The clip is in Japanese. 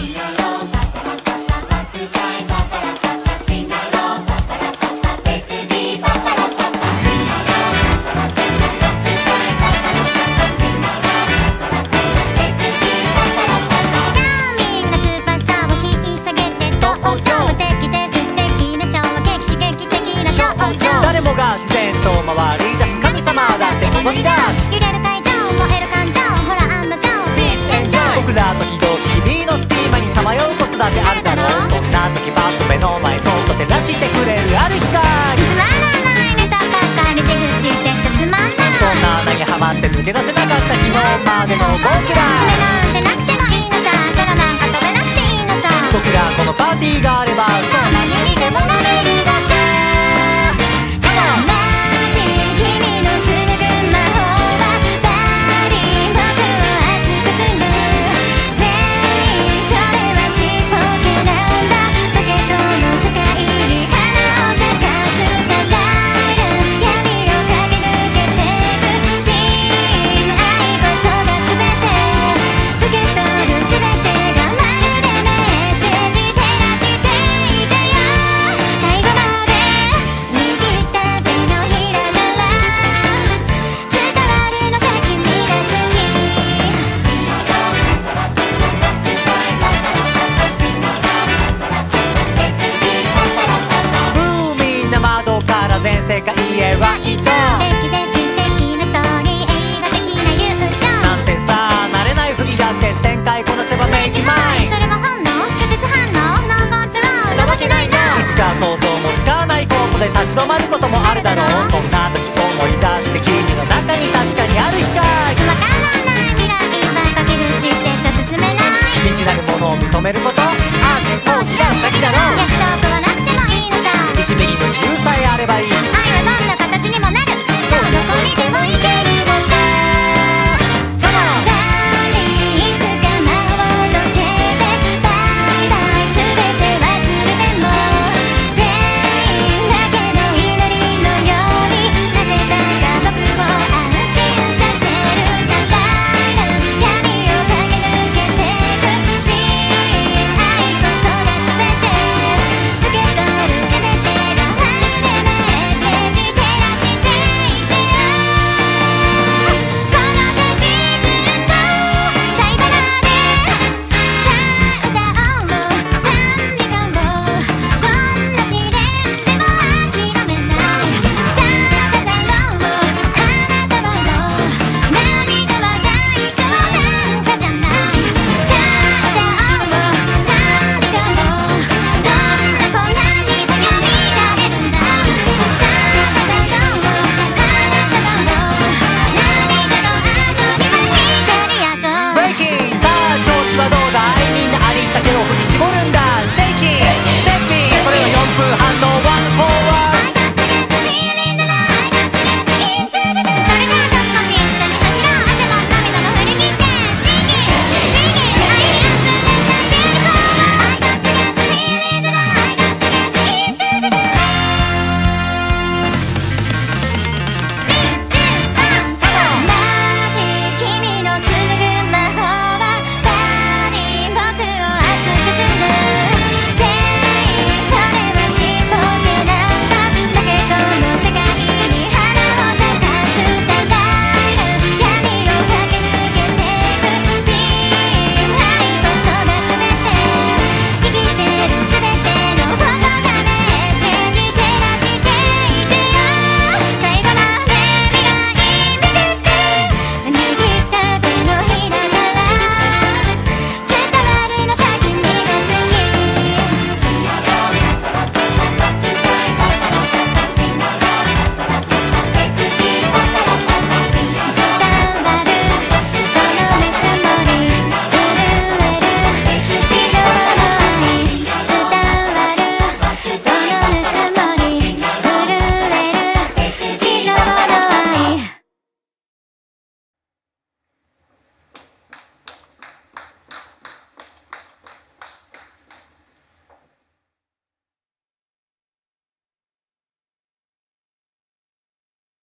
誰もが自然と回り出す神様だってここに出す。 揺れる会場燃える感情ホラー&ジョーピースエンジョイ。 僕ら時々日々の隙間にさまようことだってあるだろう。そんな時パッと目の前そっと照らしてくれるある光。 つまらないネタばっかりでぐしてちゃつまんない。 そんな穴にはまって抜け出せなかった昨日までの僕ら。 爪なんてなくてもいいのさ。空なんか飛べなくていいのさ。 僕らこのパーティーがあればそう何にでもなれるださ。 全世界へは一度素敵で詩的なストーリー映画的な友情なんてさ慣れないふりだって1000回こなせばメイキマイン。 それは本能拒絶反応ノーコントロールなわけないな。 いつか想像もつかないコンボで立ち止まることもあるだろう。そんな時思い出して君の中に確かにある光。 わからない未来ばっかけぐしてちゃ進めない。 未知なるものを認めること